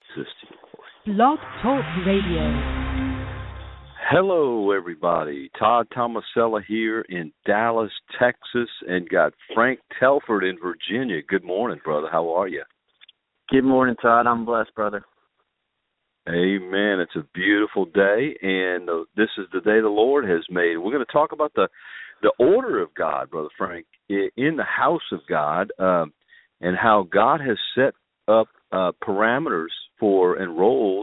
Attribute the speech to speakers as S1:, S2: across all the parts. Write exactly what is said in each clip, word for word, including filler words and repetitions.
S1: Existing.
S2: Blog Talk Radio.
S1: Hello, everybody. Todd Tomasella here in Dallas, Texas, and got Frank Telford in Virginia. Good morning, brother. How are you?
S3: Good morning, Todd. I'm blessed, brother.
S1: Amen. It's a beautiful day, and uh, this is the day the Lord has made. We're going to talk about the, the order of God, Brother Frank, in the house of God, um, and how God has set up uh, parameters for and roles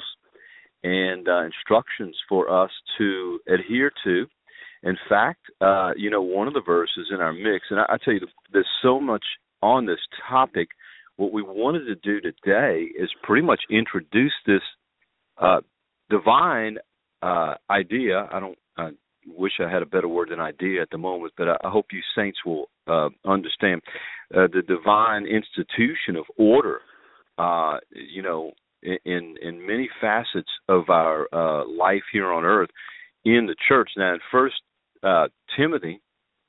S1: and uh, instructions for us to adhere to. In fact, uh, you know, one of the verses in our mix, and I, I tell you, there's so much on this topic. What we wanted to do today is pretty much introduce this uh, divine uh, idea. I don't I wish I had a better word than idea at the moment, but I, I hope you saints will uh, understand uh, the divine institution of order, uh, you know, in in many facets of our uh, life here on earth in the church. Now, in First uh, Timothy,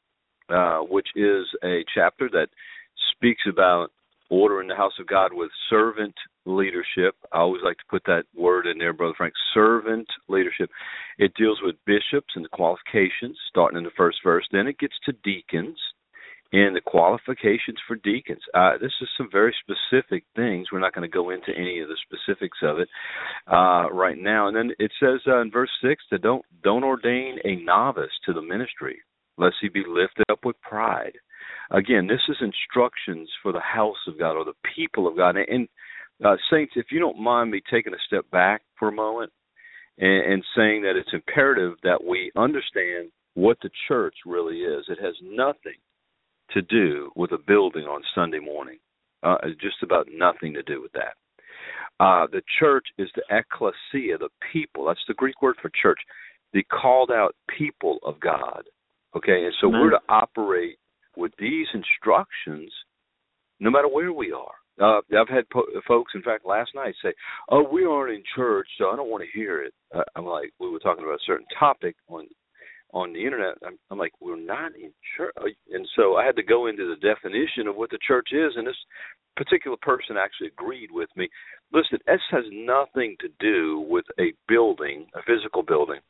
S1: uh, which is a chapter that speaks about order in the house of God with servant leadership. I always like to put that word in there, Brother Frank, servant leadership. It deals with bishops and the qualifications, starting in the first verse. Then it gets to deacons and the qualifications for deacons. Uh, this is some very specific things. We're not going to go into any of the specifics of it uh, right now. And then it says uh, in verse six that don't don't ordain a novice to the ministry, lest he be lifted up with pride. Again, this is instructions for the house of God or the people of God. And uh, saints, if you don't mind me taking a step back for a moment and, and saying that it's imperative that we understand what the church really is. It has nothing to do with a building on Sunday morning. Uh, just about nothing to do with that. Uh, the church is the ecclesia, the people. That's the Greek word for church, the called out people of God. Okay, and so Amen. We're to operate with these instructions no matter where we are. Uh, I've had po- folks, in fact, last night say, oh, we aren't in church, so I don't want to hear it. Uh, I'm like, we were talking about a certain topic on on the internet. I'm, I'm like, we're not in church. And so I had to go into the definition of what the church is, and this particular person actually agreed with me. Listen, this has nothing to do with a building, a physical building,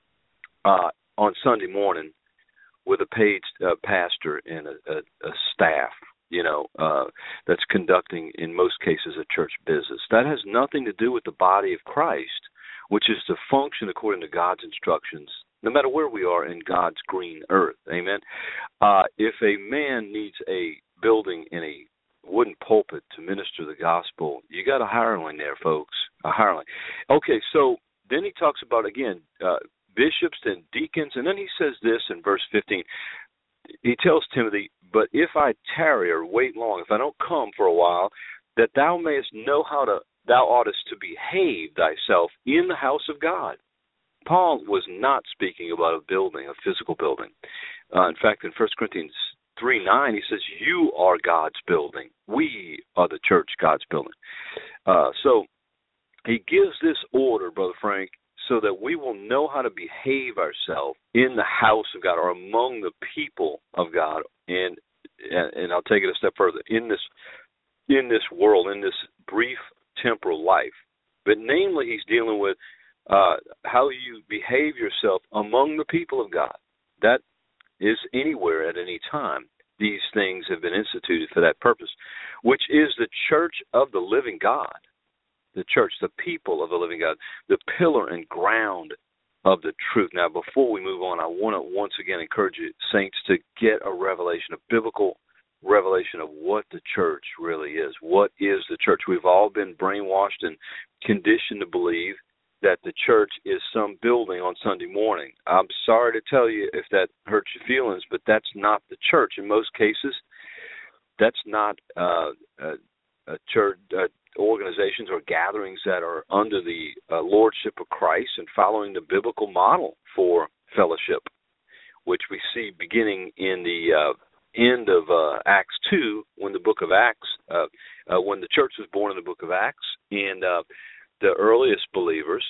S1: uh, on Sunday morning with a paid uh, pastor and a, a, a staff, you know, uh, that's conducting, in most cases, a church business. That has nothing to do with the body of Christ, which is to function according to God's instructions, no matter where we are in God's green earth. Amen. Uh, if a man needs a building in a wooden pulpit to minister the gospel, you got a hireling there, folks, a hireling. Okay, so then he talks about, again, uh, bishops and deacons, and then he says this in verse fifteen. He tells Timothy, but if I tarry or wait long, if I don't come for a while, that thou mayest know how to, thou oughtest to behave thyself in the house of God. Paul was not speaking about a building, a physical building. Uh, in fact, in First Corinthians three nine, he says, you are God's building. We are the church, God's building. Uh, so he gives this order, Brother Frank, so that we will know how to behave ourselves in the house of God or among the people of God. And and I'll take it a step further, in this in this world, in this brief temporal life. But namely, he's dealing with uh, how you behave yourself among the people of God. That is anywhere at any time. These things have been instituted for that purpose, which is the church of the living God. The church, the people of the living God, the pillar and ground of the truth. Now, before we move on, I want to once again encourage you, saints, to get a revelation, a biblical revelation of what the church really is. What is the church? We've all been brainwashed and conditioned to believe that the church is some building on Sunday morning. I'm sorry to tell you if that hurts your feelings, but that's not the church. In most cases, that's not uh, a, a church. Uh, organizations or gatherings that are under the uh, lordship of Christ and following the biblical model for fellowship, which we see beginning in the uh, end of uh, Acts two, when the book of Acts, uh, uh, when the church was born in the book of Acts, and uh, the earliest believers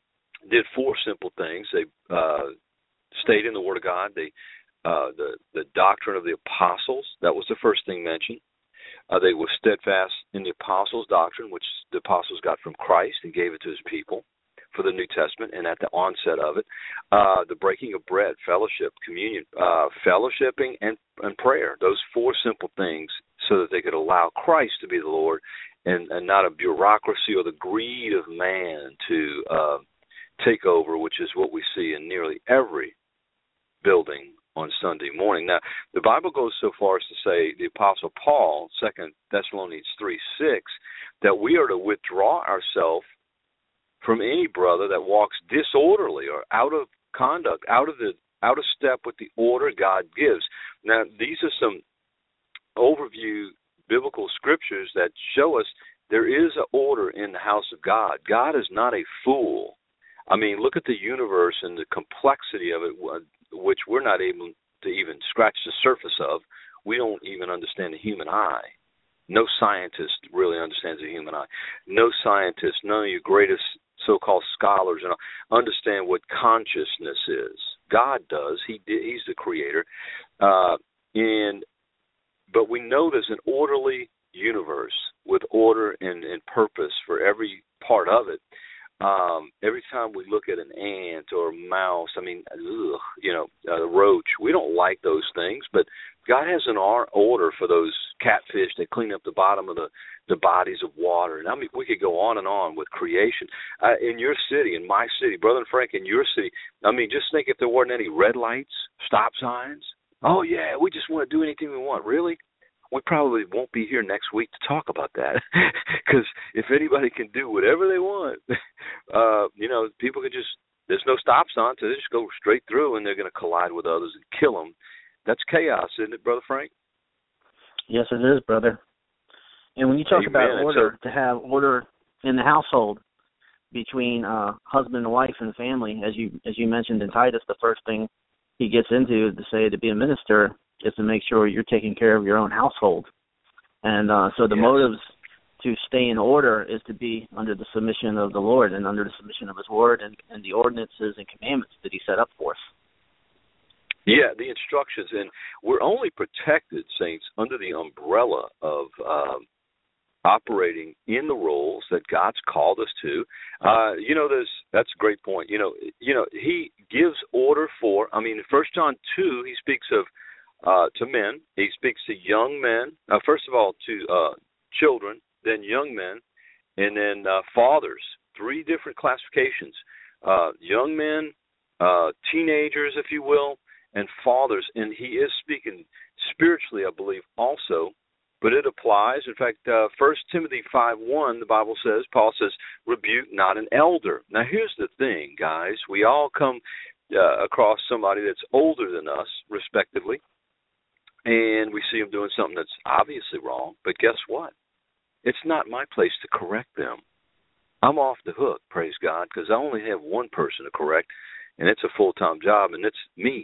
S1: did four simple things. They uh, stayed in the Word of God. They, uh, the, the doctrine of the apostles, that was the first thing mentioned. Uh, they were steadfast in the apostles' doctrine, which the apostles got from Christ and gave it to his people for the New Testament, and at the onset of it, uh, the breaking of bread, fellowship, communion, uh, fellowshipping, and, and prayer, those four simple things so that they could allow Christ to be the Lord and, and not a bureaucracy or the greed of man to uh, take over, which is what we see in nearly every building on Sunday morning. Now, the Bible goes so far as to say, the Apostle Paul, Second Thessalonians three six, that we are to withdraw ourselves from any brother that walks disorderly or out of conduct, out of the out of step with the order God gives. Now, these are some overview biblical scriptures that show us there is an order in the house of God. God is not a fool. I mean, look at the universe and the complexity of it, which we're not able to even scratch the surface of. We don't even understand the human eye. No scientist really understands the human eye. No scientist, none of your greatest so-called scholars, and understand what consciousness is. God does. He He's the creator. Uh, and but we know there's an orderly universe with order and, and purpose for every part of it. Um, every time we look at an ant or a mouse, I mean, ugh, you know, a roach, we don't like those things, but God has an order for those catfish that clean up the bottom of the, the bodies of water. And I mean, we could go on and on with creation. Uh, in your city, in my city, Brother Frank, in your city, I mean, just think if there weren't any red lights, stop signs. Oh, yeah, we just want to do anything we want. Really? We probably won't be here next week to talk about that, because if anybody can do whatever they want, uh, you know, people could just, there's no stop sign, so they just go straight through and they're going to collide with others and kill them. That's chaos, isn't it, Brother Frank?
S3: Yes, it is, brother. And when you talk Amen. about order, so, to have order in the household between uh, husband and wife and family, as you as you mentioned in Titus, the first thing he gets into to say to be a minister is to make sure you're taking care of your own household. And uh, so the yes. motives to stay in order is to be under the submission of the Lord and under the submission of his word and, and the ordinances and commandments that he set up for us.
S1: Yeah, the instructions. And we're only protected, saints, under the umbrella of um, operating in the roles that God's called us to. Uh, you know, there's, that's a great point. You know, you know, he gives order for, I mean, in First John two, he speaks of Uh, to men. He speaks to young men, uh, first of all to uh, children, then young men, and then uh, fathers, three different classifications, uh, young men, uh, teenagers, if you will, and fathers. And he is speaking spiritually, I believe, also, but it applies. In fact, uh, First Timothy five one, the Bible says, Paul says, rebuke not an elder. Now, here's the thing, guys. We all come uh, across somebody that's older than us, respectively, and we see them doing something that's obviously wrong, but guess what? It's not my place to correct them. I'm off the hook, praise God, because I only have one person to correct, and it's a full-time job, and it's me.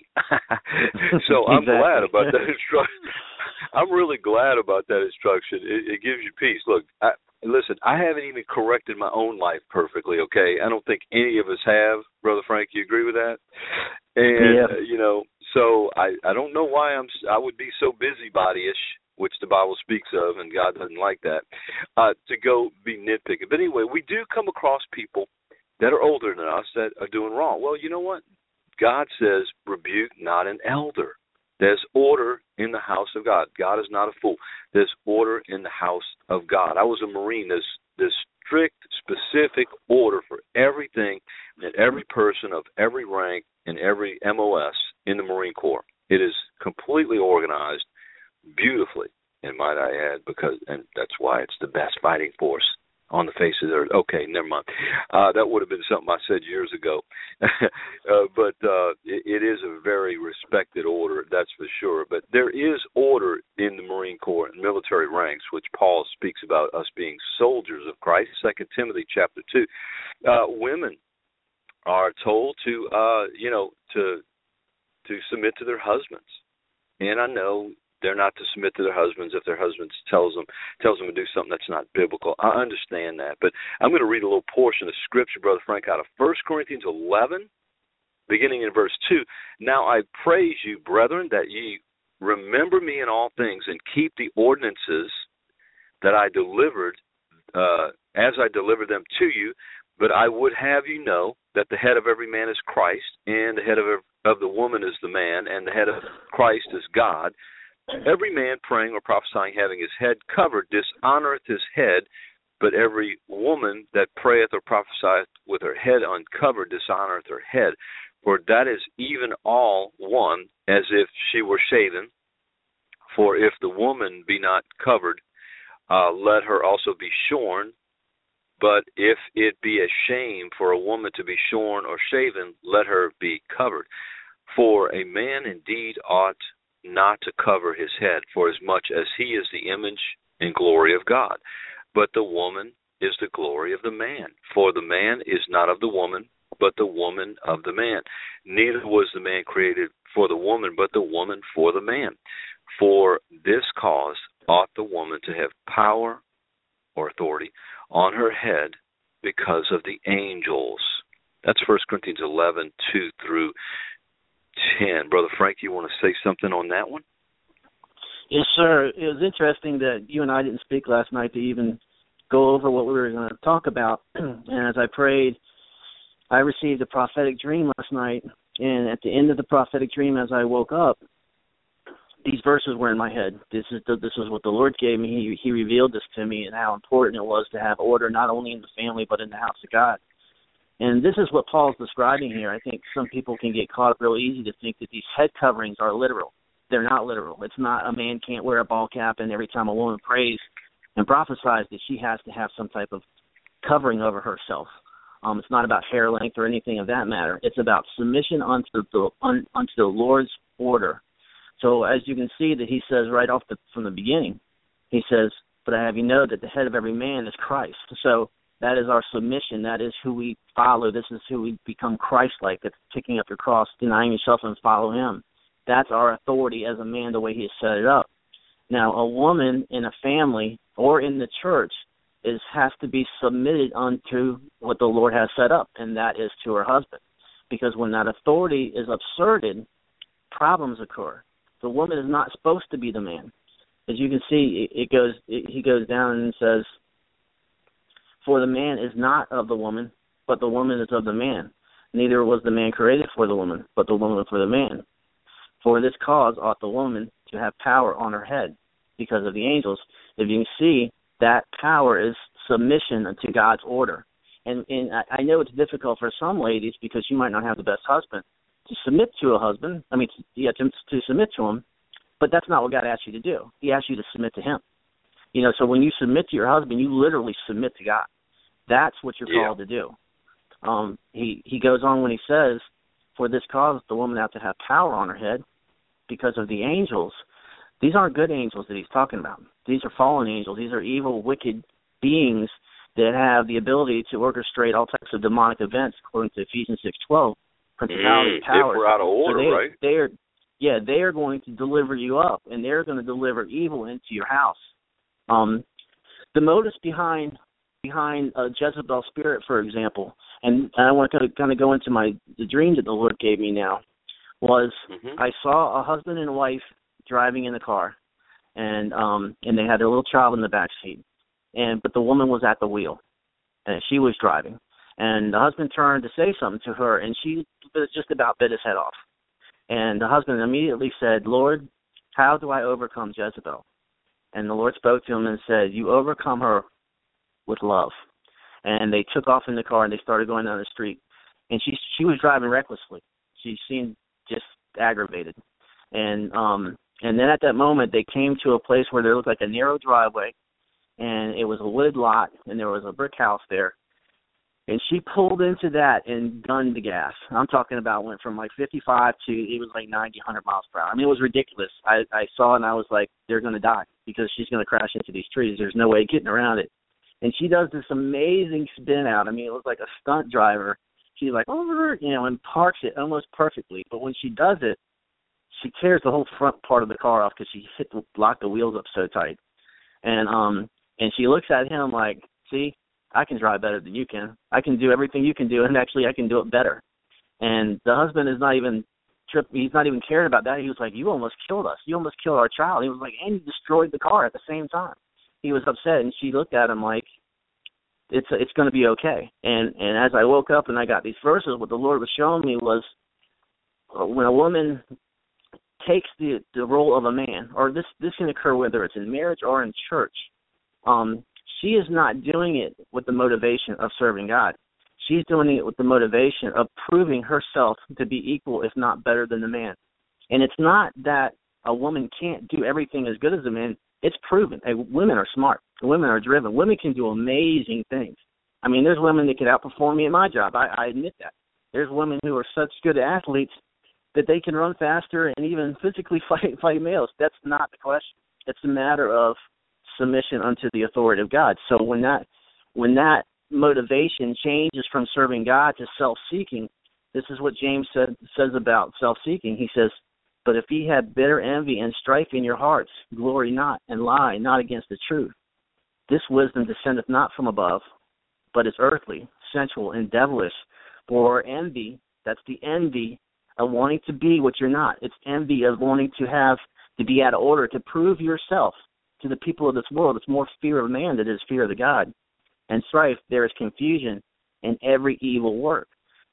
S1: So I'm exactly. glad about that instruction. I'm really glad about that instruction. It, it gives you peace. Look, I, listen, I haven't even corrected my own life perfectly, okay? I don't think any of us have. Brother Frank, you agree with that? And, yeah. uh, you know, so I, I don't know why I'm, I would be so busybody-ish, which the Bible speaks of, and God doesn't like that, uh, to go be nitpicking. But anyway, we do come across people that are older than us that are doing wrong. Well, you know what? God says, rebuke not an elder. There's order in the house of God. God is not a fool. There's order in the house of God. I was a Marine. There's, there's strict, specific order for everything and every person of every rank and every M O S in the Marine Corps. It is completely organized beautifully, and might I add, because and that's why it's the best fighting force on the face of the earth. Okay, never mind. Uh, that would have been something I said years ago. uh, but uh, it, it is a very respected order, that's for sure. But there is order in the Marine Corps and military ranks, which Paul speaks about us being soldiers of Christ, Second Timothy chapter two. Uh, women are told to, uh, you know, to to submit to their husbands. And I know they're not to submit to their husbands if their husband tells them tells them to do something that's not biblical. I understand that. But I'm going to read a little portion of Scripture, Brother Frank, out of First Corinthians eleven, beginning in verse two. Now I praise you, brethren, that ye remember me in all things and keep the ordinances that I delivered, uh, as I delivered them to you, but I would have you know that the head of every man is Christ, and the head of, of the woman is the man, and the head of Christ is God. Every man praying or prophesying having his head covered dishonoreth his head, but every woman that prayeth or prophesieth with her head uncovered dishonoreth her head. For that is even all one, as if she were shaven. For if the woman be not covered, uh, let her also be shorn. But if it be a shame for a woman to be shorn or shaven, let her be covered. For a man indeed ought not to cover his head, for as much as he is the image and glory of God. But the woman is the glory of the man. For the man is not of the woman, but the woman of the man. Neither was the man created for the woman, but the woman for the man. For this cause ought the woman to have power or authority on her head because of the angels. That's First Corinthians eleven, two through ten. Brother Frank, you want to say something on that one?
S3: Yes, sir. It was interesting that you and I didn't speak last night to even go over what we were going to talk about. And as I prayed, I received a prophetic dream last night. And at the end of the prophetic dream, as I woke up, these verses were in my head. This is the, this is what the Lord gave me. He, he revealed this to me and how important it was to have order not only in the family but in the house of God. And this is what Paul's describing here. I think some people can get caught up real easy to think that these head coverings are literal. They're not literal. It's not a man can't wear a ball cap and every time a woman prays and prophesies that she has to have some type of covering over herself. Um, it's not about hair length or anything of that matter. It's about submission unto the, un, unto the Lord's order. So as you can see that he says right off the, from the beginning, he says, but I have you know that the head of every man is Christ. So that is our submission. That is who we follow. This is who we become Christ-like. That's picking up your cross, denying yourself, and follow him. That's our authority as a man, the way he has set it up. Now, a woman in a family or in the church is has to be submitted unto what the Lord has set up, and that is to her husband. Because when that authority is upsurted, problems occur. The woman is not supposed to be the man. As you can see, it, it goes. It, he goes down and says, for the man is not of the woman, but the woman is of the man. Neither was the man created for the woman, but the woman for the man. For this cause ought the woman to have power on her head because of the angels. If you can see, that power is submission to God's order. And, and I know it's difficult for some ladies because you might not have the best husband to submit to a husband. I mean, yeah, to, to submit to him, but that's not what God asked you to do. He asked you to submit to him. You know, so when you submit to your husband, you literally submit to God. That's what you're
S1: yeah.
S3: called to do. Um, he, he goes on when he says, for this cause the woman have to have power on her head because of the angels. These aren't good angels that he's talking about. These are fallen angels. These are evil, wicked beings that have the ability to orchestrate all types of demonic events, according to Ephesians six twelve. Principalities,
S1: mm,
S3: powers.
S1: If we're out of order,
S3: so they,
S1: right?
S3: They are, yeah, they are going to deliver you up, and they're going to deliver evil into your house. Um, the motives behind behind uh, Jezebel's spirit, for example, and I want to kind of go into my the dream that the Lord gave me now, was mm-hmm. I saw a husband and wife driving in a car, and um, and they had their little child in the back seat, and but the woman was at the wheel, and she was driving. And the husband turned to say something to her, and she just about bit his head off. And the husband immediately said, Lord, how do I overcome Jezebel? And the Lord spoke to him and said, you overcome her with love. And they took off in the car, and they started going down the street. And she she was driving recklessly. She seemed just aggravated. And um and then at that moment, they came to a place where there looked like a narrow driveway, and it was a wooded lot, and there was a brick house there. And she pulled into that and gunned the gas. I'm talking about went from like fifty-five to it was like ninety, one hundred miles per hour. I mean, it was ridiculous. I, I saw it and I was like, they're going to die because she's going to crash into these trees. There's no way getting around it. And she does this amazing spin out. I mean, it was like a stunt driver. She's like, over, you know, and parks it almost perfectly. But when she does it, she tears the whole front part of the car off because she hit the, locked the wheels up so tight. And um, and she looks at him like, see, I can drive better than you can. I can do everything you can do, and actually I can do it better. And the husband is not even trip. He's not even caring about that. He was like, you almost killed us. You almost killed our child. He was like, and you destroyed the car at the same time. he was upset, and she looked at him like, it's it's going to be okay. And and as I woke up and I got these verses, what the Lord was showing me was uh, when a woman takes the the role of a man, or this this can occur whether it's in marriage or in church, um, she is not doing it with the motivation of serving God. She's doing it with the motivation of proving herself to be equal, if not better than the man. And it's not that a woman can't do everything as good as a man. It's proven. Hey, women are smart. Women are driven. Women can do amazing things. I mean, there's women that can outperform me in my job. I, I admit that. There's women who are such good athletes that they can run faster and even physically fight fight males. That's not the question. It's a matter of submission unto the authority of God. So when that when that motivation changes from serving God to self-seeking, this is what James said, says about self-seeking. He says, but if ye have bitter envy and strife in your hearts, glory not and lie not against the truth. This wisdom descendeth not from above, but is earthly, sensual, and devilish. For envy, that's the envy of wanting to be what you're not. It's envy of wanting to have, to be out of order, to prove yourself to the people of this world. It's more fear of man than it is fear of the God. And strife, there is confusion in every evil work.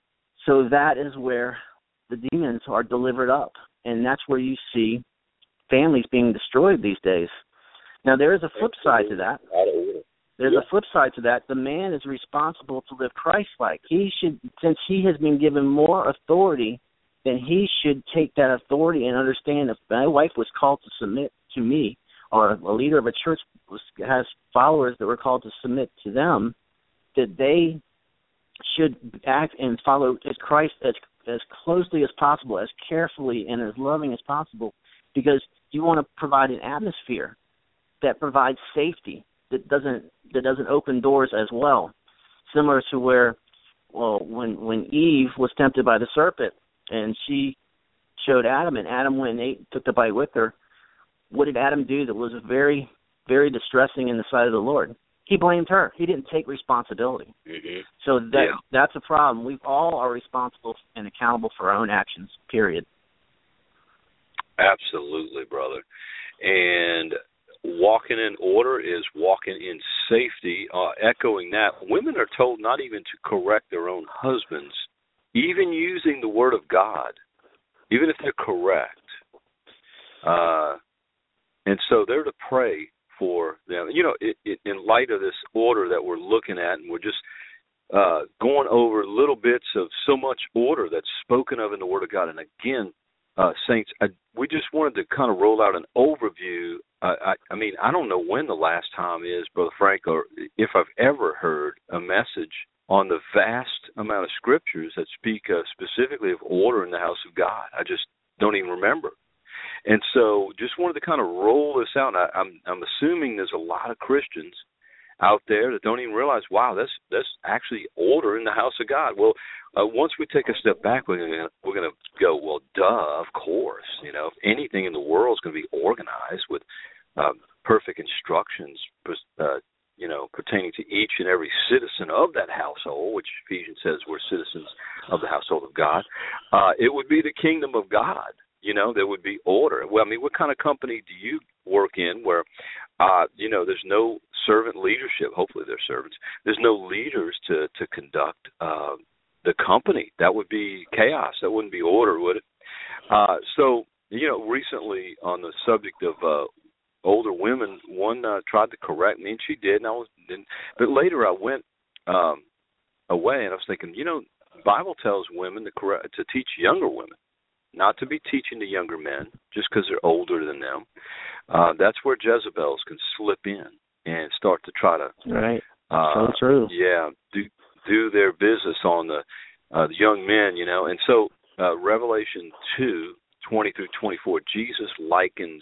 S3: So that is where the demons are delivered up. And that's where you see families being destroyed these days. Now, there is a flip side to that. There's a flip side to that. The man is responsible to live Christ-like. He should, since he has been given more authority, then he should take that authority and understand if my wife was called to submit to me, or a leader of a church was, has followers that were called to submit to them, that they should act and follow as Christ as as closely as possible, as carefully and as loving as possible, because you want to provide an atmosphere that provides safety, that doesn't that doesn't open doors as well. Similar to where, well, when when Eve was tempted by the serpent and she showed Adam, and Adam went and ate, took the bite with her, what did Adam do that was very, very distressing in the sight of the Lord? He blamed her. He didn't take responsibility.
S1: Mm-hmm.
S3: So that yeah. that's a problem. We all are responsible and accountable for our own actions, period.
S1: Absolutely, brother. And walking in order is walking in safety. Uh, echoing that, women are told not even to correct their own husbands, even using the word of God, even if they're correct. Uh, and so they're to pray for them. You know, it, it, in light of this order that we're looking at, and we're just uh, going over little bits of so much order that's spoken of in the Word of God. And again, uh, saints, I, we just wanted to kind of roll out an overview. Uh, I, I mean, I don't know when the last time is, Brother Frank, or if I've ever heard a message on the vast amount of scriptures that speak uh, specifically of order in the house of God. I just don't even remember. And so just wanted to kind of roll this out. I, I'm, I'm assuming there's a lot of Christians out there that don't even realize, wow, that's that's actually order in the house of God. Well, uh, once we take a step back, we're gonna we're gonna go, well, duh, of course. You know, if anything in the world is going to be organized with uh, perfect instructions, uh, you know, pertaining to each and every citizen of that household, which Ephesians says we're citizens of the household of God, uh, it would be the kingdom of God. You know, there would be order. Well, I mean, what kind of company do you work in where, uh, you know, there's no servant leadership? Hopefully there's servants. There's no leaders to, to conduct uh, the company. That would be chaos. That wouldn't be order, would it? Uh, so, you know, recently on the subject of uh, older women, one uh, tried to correct me, and she did. And I was, and, but later I went um, away, and I was thinking, you know, the Bible tells women to correct, to teach younger women. Not to be teaching the younger men just because they're older than them. Uh, that's where Jezebels can slip in and start to try to,
S3: right.
S1: Uh,
S3: so true.
S1: Yeah, do do their business on the uh, the young men, you know. And so uh, Revelation two twenty through twenty four, Jesus likens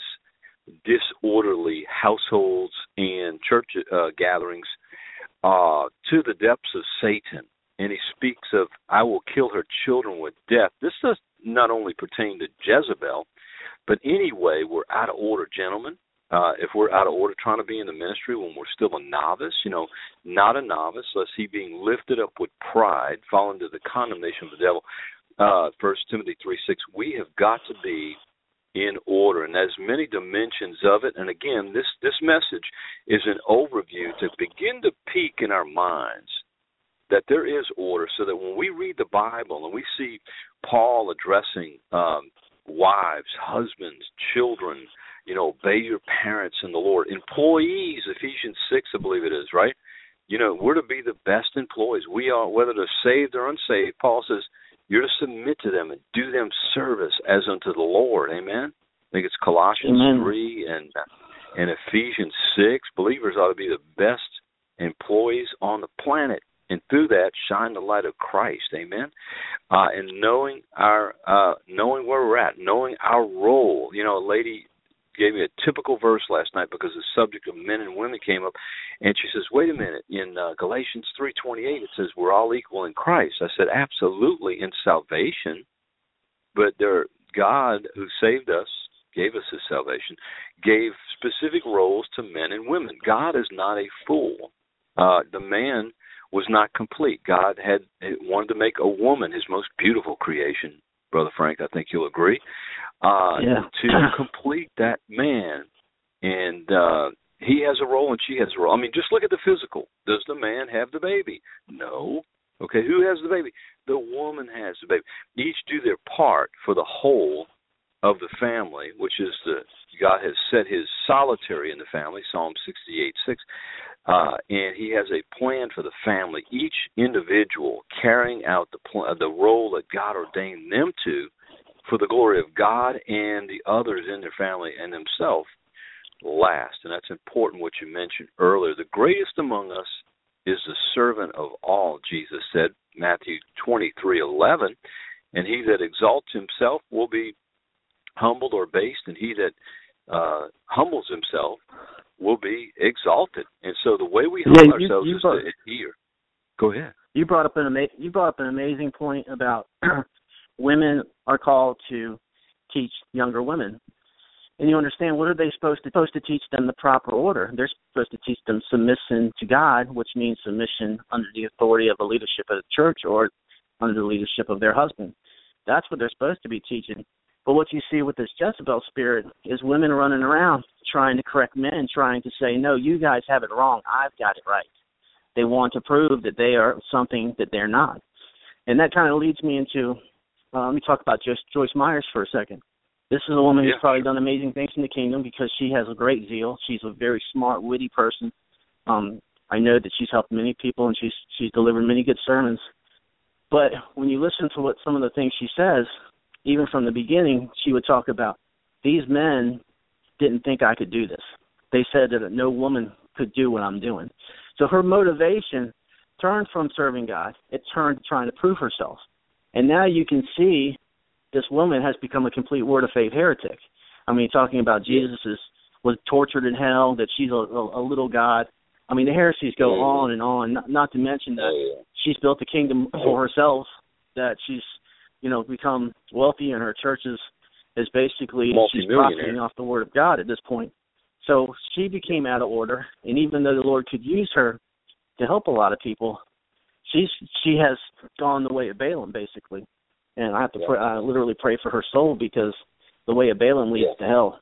S1: disorderly households and church uh, gatherings uh, to the depths of Satan. And he speaks of, I will kill her children with death. This does not only pertain to Jezebel, but anyway, we're out of order, gentlemen. Uh, if we're out of order trying to be in the ministry when we're still a novice, you know, not a novice, lest he being lifted up with pride, fall into the condemnation of the devil. Uh, First Timothy three six, we have got to be in order. And there's many dimensions of it. And again, this, this message is an overview to begin to peek in our minds that there is order, so that when we read the Bible and we see Paul addressing um, wives, husbands, children, you know, obey your parents in the Lord, employees, Ephesians six, I believe it is, right? You know, we're to be the best employees. We are, whether they're saved or unsaved. Paul says you're to submit to them and do them service as unto the Lord. Amen? I think it's Colossians Amen. three and, and Ephesians six. Believers ought to be the best employees on the planet. And through that, shine the light of Christ, amen. Uh, and knowing our, uh, knowing where we're at, knowing our role. You know, a lady gave me a typical verse last night because the subject of men and women came up, and she says, "Wait a minute, in uh, Galatians three twenty-eight, it says we're all equal in Christ." I said, "Absolutely, in salvation, but there, God who saved us, gave us His salvation, gave specific roles to men and women. God is not a fool. Uh, the man was not complete. God had wanted to make a woman His most beautiful creation, Brother Frank, I think you'll agree, uh,
S3: yeah.
S1: to complete that man. And uh, he has a role and she has a role. I mean, just look at the physical. Does the man have the baby? No. Okay, who has the baby? The woman has the baby. Each do their part for the whole of the family, which is the God has set His solitary in the family, Psalm sixty-eight six. Uh, and He has a plan for the family, each individual carrying out the pl- the role that God ordained them to for the glory of God and the others in their family and themselves last. And that's important what you mentioned earlier. The greatest among us is the servant of all, Jesus said, Matthew twenty-three eleven. And he that exalts himself will be humbled or based, and he that uh, humbles himself will be exalted. And so the way we humble yeah, you, ourselves you is brought, to adhere. Go ahead.
S3: You brought up an ama- you brought up an amazing point about women are called to teach younger women. And you understand, what are they supposed to supposed to teach them the proper order? They're supposed to teach them submission to God, which means submission under the authority of the leadership of the church or under the leadership of their husband. That's what they're supposed to be teaching. But what you see with this Jezebel spirit is women running around trying to correct men, trying to say, no, you guys have it wrong. I've got it right. They want to prove that they are something that they're not. And that kind of leads me into, uh, let me talk about just Joyce Myers for a second. This is a woman who's yeah. probably done amazing things in the kingdom because she has a great zeal. She's a very smart, witty person. Um, I know that she's helped many people and she's she's delivered many good sermons. But when you listen to what some of the things she says, even from the beginning, she would talk about, these men didn't think I could do this. They said that no woman could do what I'm doing. So her motivation turned from serving God. It turned to trying to prove herself. And now you can see this woman has become a complete word of faith heretic. I mean, talking about Jesus is, was tortured in hell, that she's a, a, a little God. I mean, the heresies go yeah. on and on, not, not to mention that yeah. she's built a kingdom for herself, that she's, you know, become wealthy, and her church is, is basically, she's profiting off the word of God at this point. So she became out of order, and even though the Lord could use her to help a lot of people, she's she has gone the way of Balaam, basically. And I have to yeah. pray, I literally pray for her soul, because the way of Balaam leads yeah. to hell.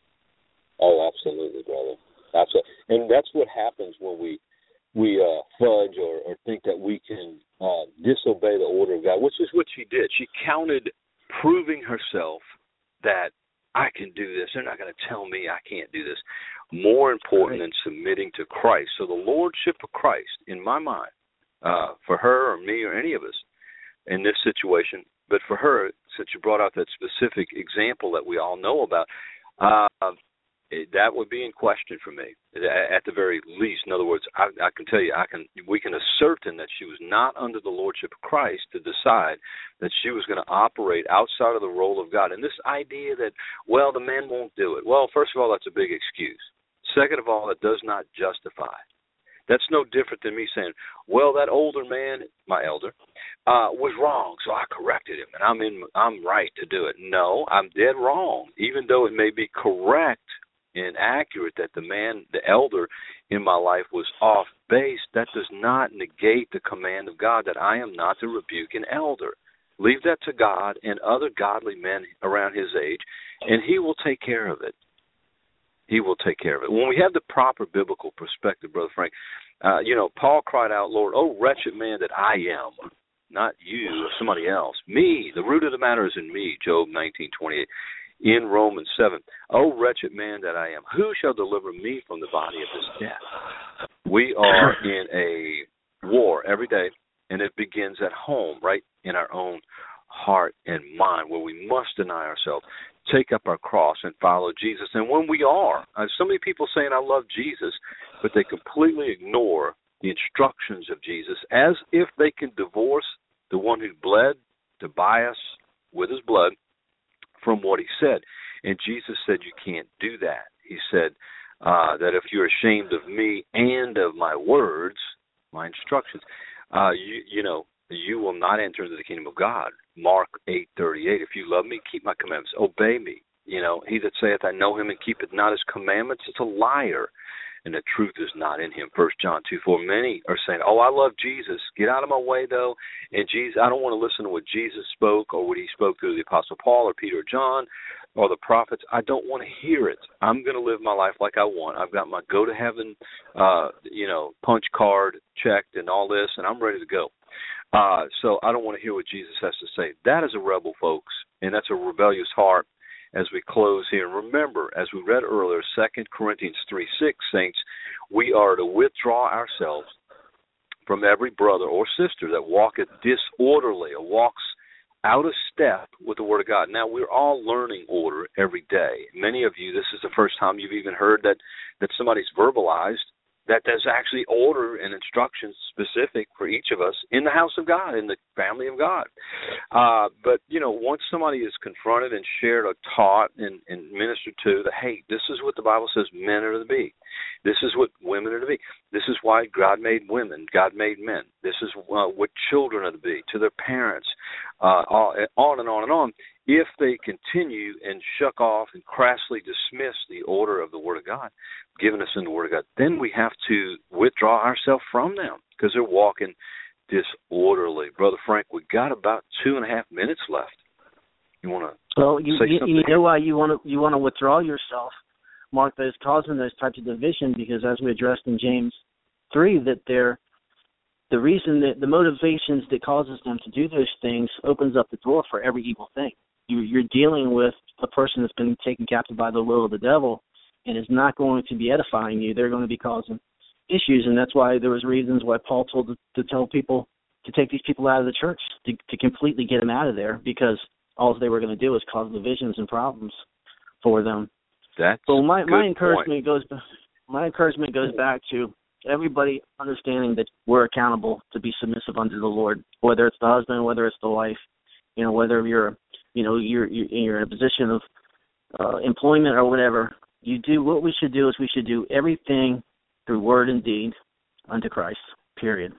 S1: Oh, absolutely, brother. Absolutely. And that's what happens when we we uh, fudge or, or think that we can uh, disobey the order of God, which is what she did. She counted proving herself that I can do this. They're not going to tell me I can't do this. More important right. than submitting to Christ. So the lordship of Christ, in my mind, uh, for her or me or any of us in this situation, but for her, since you brought out that specific example that we all know about, uh, it, that would be in question for me, at the very least. In other words, I, I can tell you, I can we can ascertain that she was not under the lordship of Christ to decide that she was going to operate outside of the role of God. And this idea that, well, the men won't do it. Well, first of all, that's a big excuse. Second of all, it does not justify. That's no different than me saying, well, that older man, my elder, uh, was wrong, so I corrected him, and I'm in, I'm right to do it. No, I'm dead wrong, even though it may be correct and accurate that the man, the elder in my life was off base. That does not negate the command of God that I am not to rebuke an elder. Leave that to God and other godly men around his age, and he will take care of it. He will take care of it. When we have the proper biblical perspective, Brother Frank, uh, you know, Paul cried out, Lord, oh, wretched man that I am, not you or somebody else. Me, the root of the matter is in me, Job nineteen twenty-eight. In Romans seven, oh, wretched man that I am, who shall deliver me from the body of this death? We are in a war every day, and it begins at home, right, in our own heart and mind, where we must deny ourselves, take up our cross, and follow Jesus. And when we are, uh, so many people saying, I love Jesus, but they completely ignore the instructions of Jesus as if they can divorce the one who bled to buy us with his blood from what he said. And Jesus said you can't do that. He said uh, that if you're ashamed of me and of my words, my instructions, uh, you, you know, you will not enter into the kingdom of God. Mark eight thirty-eight, if you love me, keep my commandments, obey me. You know, he that saith, I know him and keepeth not his commandments, is a liar, and the truth is not in him. First John two four, many are saying, oh, I love Jesus. Get out of my way, though. And Jesus, I don't want to listen to what Jesus spoke or what he spoke through the Apostle Paul or Peter or John or the prophets. I don't want to hear it. I'm going to live my life like I want. I've got my go-to-heaven, uh, you know, punch card checked and all this, and I'm ready to go. Uh, so I don't want to hear what Jesus has to say. That is a rebel, folks, and that's a rebellious heart. As we close here, and remember, as we read earlier, Second Corinthians three six, saints, we are to withdraw ourselves from every brother or sister that walketh disorderly or walks out of step with the Word of God. Now, we're all learning order every day. Many of you, this is the first time you've even heard that, that somebody's verbalized that there's actually order and instructions specific for each of us in the house of God, in the family of God. Uh, but, you know, once somebody is confronted and shared or taught and, and ministered to that, hey, this is what the Bible says men are to be. This is what women are to be. This is why God made women. God made men. This is uh, what children are to be, to their parents, uh, on and on and on. If they continue and shuck off and crassly dismiss the order of the Word of God given us in the Word of God, then we have to withdraw ourselves from them because they're walking disorderly. Brother Frank, we've got about two and a half minutes left. You want to
S3: well, you,
S1: say
S3: you,
S1: something?
S3: You know why you want to you want to withdraw yourself, Mark, that is causing those types of division, because as we addressed in James three, that they're the reason that the motivations that causes them to do those things opens up the door for every evil thing. You're dealing with a person that's been taken captive by the will of the devil and is not going to be edifying you. They're going to be causing issues, and that's why there was reasons why Paul told to, to tell people to take these people out of the church, to, to completely get them out of there, because all they were going to do is cause divisions and problems for them.
S1: That's
S3: so my,
S1: good
S3: my encouragement
S1: point.
S3: goes my encouragement goes back to everybody understanding that we're accountable to be submissive unto the Lord, whether it's the husband, whether it's the wife, you know, whether you're You know, you're you're in a position of uh, employment or whatever. You do what we should do is we should do everything through word and deed unto Christ. Period.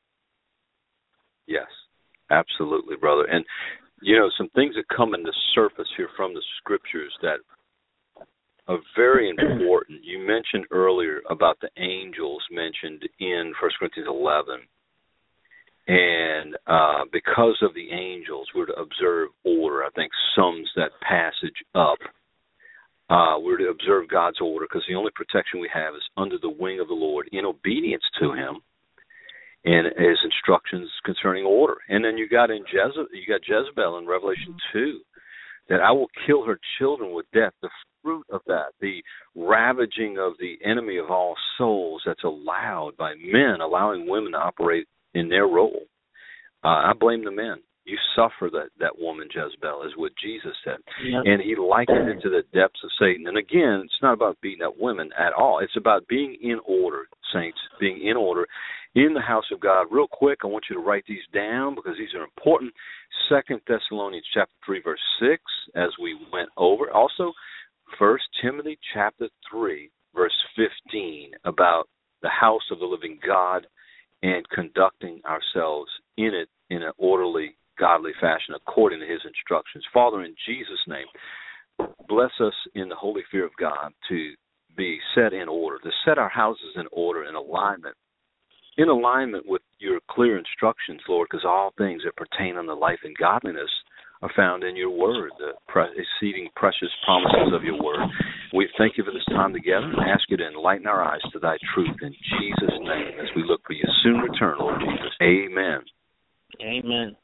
S1: Yes, absolutely, brother. And you know, some things that come into surface here from the scriptures that are very important. You mentioned earlier about the angels mentioned in First Corinthians eleven. And uh, because of the angels, we're to observe order. I think sums that passage up. Uh, we're to observe God's order because the only protection we have is under the wing of the Lord in obedience to Him and His instructions concerning order. And then you got in Jezebel, you got Jezebel in Revelation two, that I will kill her children with death. The fruit of that, the ravaging of the enemy of all souls that's allowed by men, allowing women to operate in their role. Uh, I blame the men. You suffer that, that woman, Jezebel, is what Jesus said. Yep. And he likened it to the depths of Satan. And again, it's not about beating up women at all. It's about being in order, saints, being in order in the house of God. Real quick, I want you to write these down because these are important. Second Thessalonians chapter three, verse six, as we went over. Also, First Timothy chapter three, verse fifteen, about the house of the living God and conducting ourselves in it in an orderly, godly fashion according to His instructions. Father, in Jesus' name, bless us in the holy fear of God to be set in order, to set our houses in order in alignment in alignment with your clear instructions, Lord, because all things that pertain unto life and godliness are found in your word, the pre- exceeding precious promises of your word. We thank you for this time together and ask you to enlighten our eyes to thy truth in Jesus' name as we look for your soon return, Lord Jesus. Amen.
S3: Amen.